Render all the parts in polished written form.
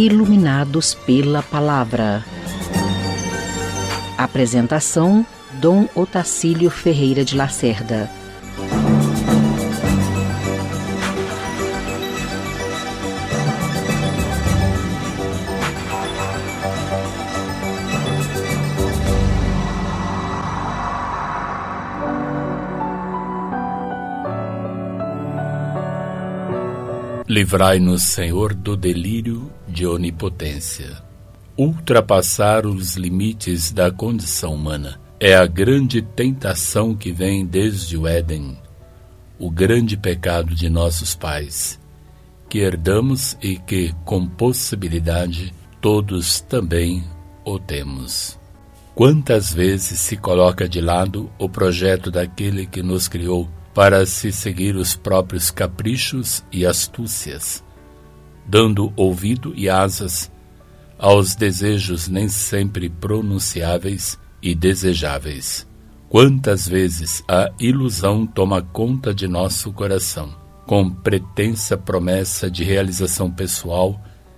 Iluminados pela Palavra. Apresentação: Dom Otacílio Ferreira de Lacerda. Livrai-nos, Senhor, do delírio de onipotência. Ultrapassar os limites da condição humana é a grande tentação que vem desde o Éden, o grande pecado de nossos pais, que herdamos e que, com possibilidade, todos também o temos. Quantas vezes se coloca de lado o projeto daquele que nos criou para se seguir os próprios caprichos e astúcias, dando ouvido e asas aos desejos nem sempre pronunciáveis e desejáveis. Quantas vezes a ilusão toma conta de nosso coração, com pretensa promessa de realização pessoal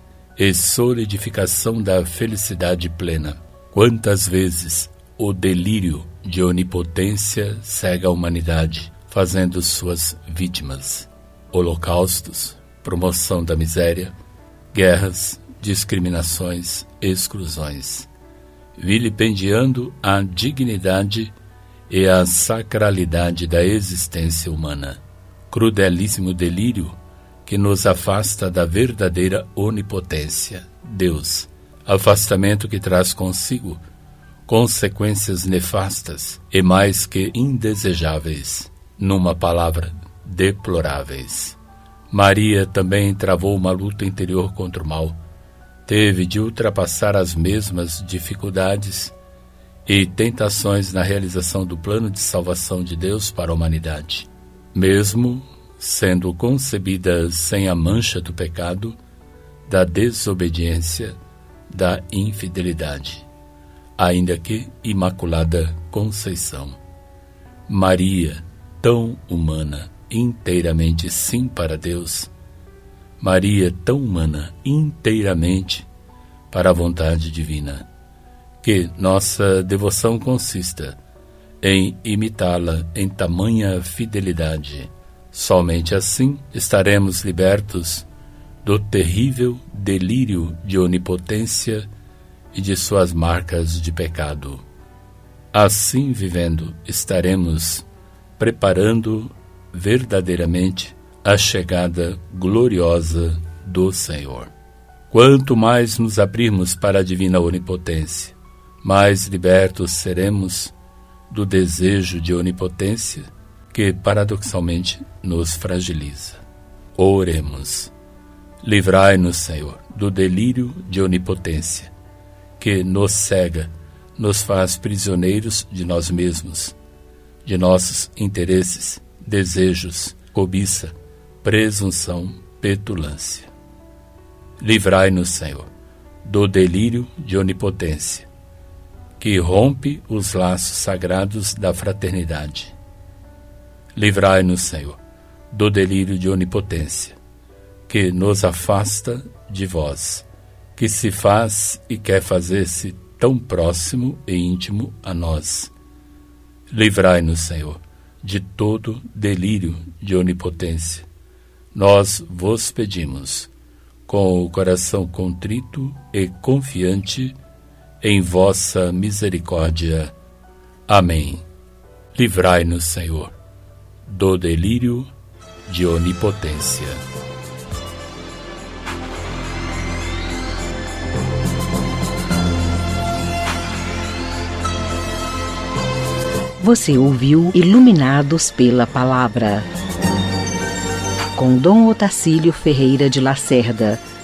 e solidificação da felicidade plena. Quantas vezes o delírio de onipotência cega a humanidade, fazendo suas vítimas, holocaustos, promoção da miséria, guerras, discriminações, exclusões, vilipendiando a dignidade e a sacralidade da existência humana. Crudelíssimo delírio que nos afasta da verdadeira onipotência, Deus, afastamento que traz consigo consequências nefastas e mais que indesejáveis. Numa palavra, deploráveis. Maria também travou uma luta interior contra o mal. Teve de ultrapassar as mesmas dificuldades e tentações na realização do plano de salvação de Deus para a humanidade. Mesmo sendo concebida sem a mancha do pecado, da desobediência, da infidelidade, ainda que Imaculada Conceição. Maria, tão humana, inteiramente sim para Deus. Maria, tão humana, inteiramente para a vontade divina. Que nossa devoção consista em imitá-la em tamanha fidelidade. Somente assim estaremos libertos do terrível delírio de onipotência e de suas marcas de pecado. Assim vivendo, estaremos preparando verdadeiramente a chegada gloriosa do Senhor. Quanto mais nos abrirmos para a divina onipotência, mais libertos seremos do desejo de onipotência que, paradoxalmente, nos fragiliza. Oremos. Livrai-nos, Senhor, do delírio de onipotência, que nos cega, nos faz prisioneiros de nós mesmos, de nossos interesses, desejos, cobiça, presunção, petulância. Livrai-nos, Senhor, do delírio de onipotência, que rompe os laços sagrados da fraternidade. Livrai-nos, Senhor, do delírio de onipotência, que nos afasta de vós, que se faz e quer fazer-se tão próximo e íntimo a nós. Livrai-nos, Senhor, de todo delírio de onipotência. Nós vos pedimos, com o coração contrito e confiante em vossa misericórdia. Amém. Livrai-nos, Senhor, do delírio de onipotência. Você ouviu Iluminados pela Palavra, com Dom Otacílio Ferreira de Lacerda.